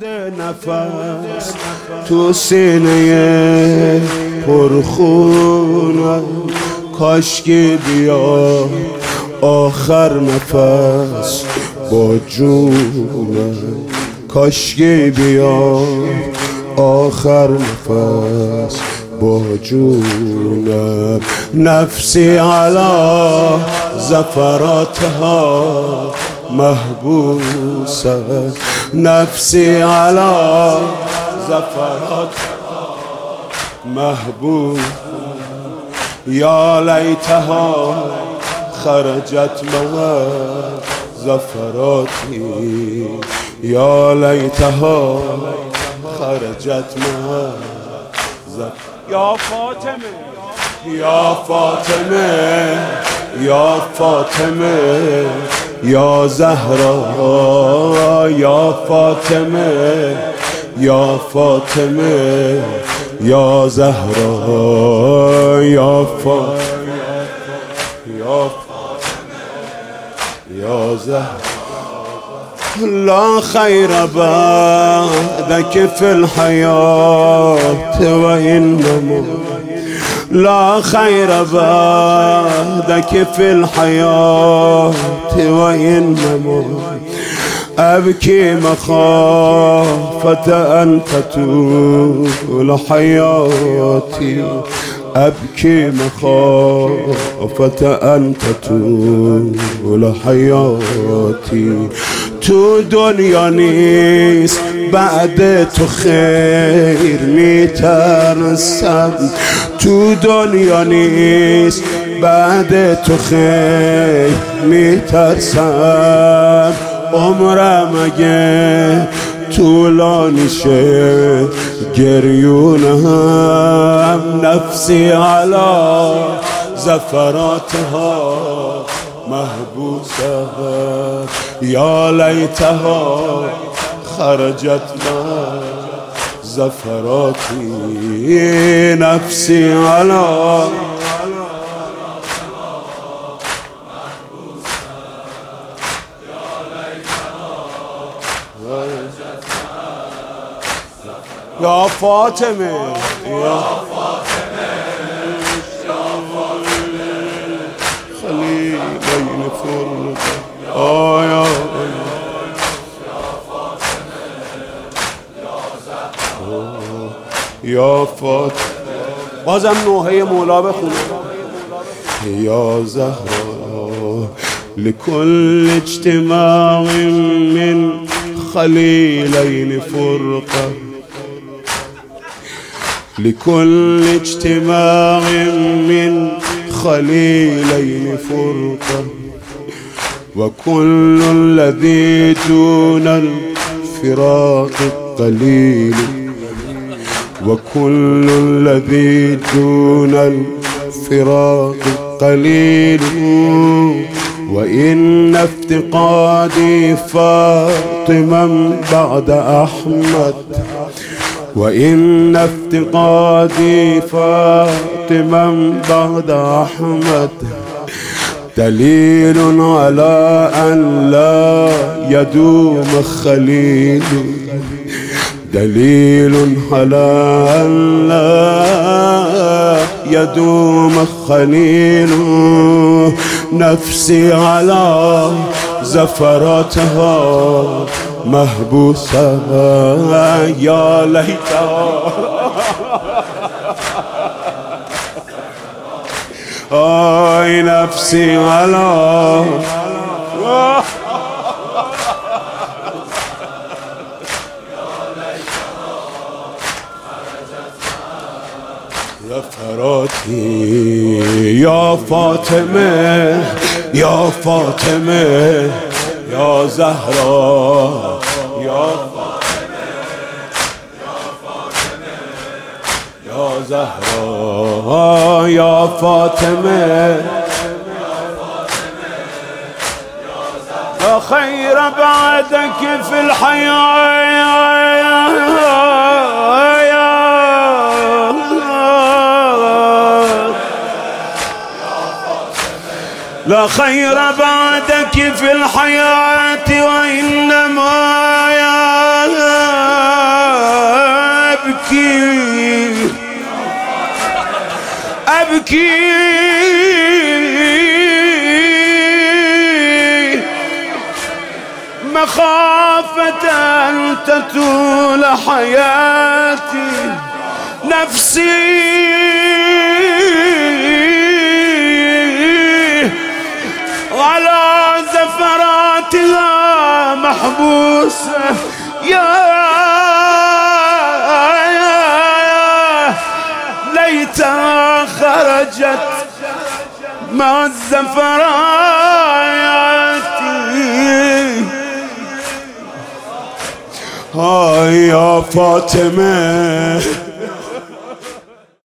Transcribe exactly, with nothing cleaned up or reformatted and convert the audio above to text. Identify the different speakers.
Speaker 1: مونده نفس تو سینه پرخونم، کاشکی بیا آخر نفس با جونم، کاشکی بیا آخر نفس با جونم. نفسی علی زفراتها محبوسه، نفسی علی زفراتها محبوس. یا لیتها خرجت مع زفراتی، یا لیتها خرجت مع زفراتی. یا فاطمه یا فاطمه یا فاطمه یا زهرا، یا فاطمه یا فاطمه یا زهرا، یا فاطمه یا فاطمه یا زهرا. لا خير بعدك في الحياة وإنما، لا خير بعدك في الحياة وإنما أبكي مخافة أن تطول حياتي، أبكي مخافة أن تطول حياتي. تو دنیا نیست بعد تو خیر میترسم، تو دنیا نیست بعد تو خیر میترسم. عمرم اگه طولانی شه گریونم، نفسی علی زفراتها محبوسه، یا لیتها خرجت مع زفراتی. نفسی علی یا فاطمه یا فاطمه یا فاطمه خلیلین فرد آیا یا فاطمه. بازم نوحه مولا بخونه. یا زهرا لكل اجتماع من خلیلین فرقه، لكل اجتماع من خليلين فرقة، وكل الذي دون الفراق قليل، وكل الذي دون الفراق قليل. وإن افتقادي فاطما بعد أحمد، وإن افتقادي فاطما بعد أحمد دليل على أن لا يدوم خليل، دليل على أن لا يدوم خليل. نفسي على زفراتها محبوسة، يا ليتها آي نفسي على زفراتي. يا فاطمة يا فاطمة يا زهرا، يا فاطمة يا فاطمة يا زهرا، يا فاطمة لا خير بعدك في الحياة، لا خير بعدك في الحياة وإنما يا أبكي مخافة أن تطول حياتي نفسي على زفراتها محبوسة يا ليتها خرجت مع الزفرات. هاي يا فاطمة